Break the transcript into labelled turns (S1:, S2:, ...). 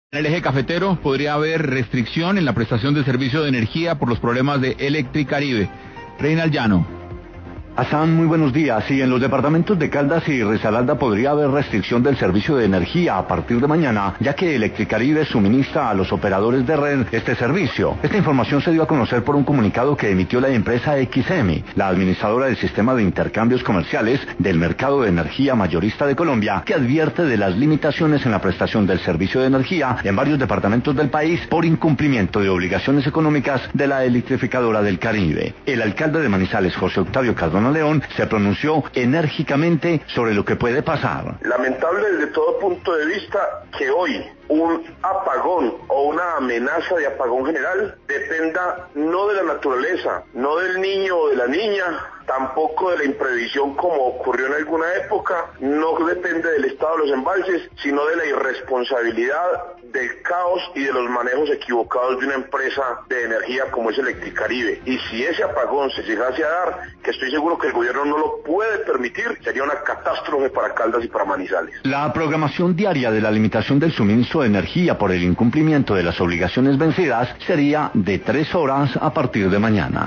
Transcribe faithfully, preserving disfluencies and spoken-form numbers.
S1: En el eje cafetero podría haber restricción en la prestación de servicio de energía por los problemas de Electricaribe. Reinald Llano.
S2: Hassan, muy buenos días. Sí, en los departamentos de Caldas y Risaralda podría haber restricción del servicio de energía a partir de mañana, ya que Electricaribe suministra a los operadores de red este servicio. Esta información se dio a conocer por un comunicado que emitió la empresa X M, la administradora del sistema de intercambios comerciales del mercado de energía mayorista de Colombia, que advierte de las limitaciones en la prestación del servicio de energía en varios departamentos del país por incumplimiento de obligaciones económicas de la electrificadora del Caribe. El alcalde de Manizales, José Octavio Cardona León, se pronunció enérgicamente sobre lo que puede pasar.
S3: Lamentable desde todo punto de vista que hoy un apagón o una amenaza de apagón general dependa no de la naturaleza, no del niño o de la niña, tampoco de la imprevisión como ocurrió en alguna época, no depende del estado de los embalses, sino de la irresponsabilidad, del caos y de los manejos equivocados de una empresa de energía como es Electricaribe. Y si ese apagón se llegase a dar, que estoy seguro que el gobierno no lo puede permitir, sería una catástrofe para Caldas y para Manizales.
S2: La programación diaria de la limitación del suministro de energía por el incumplimiento de las obligaciones vencidas sería de tres horas a partir de mañana.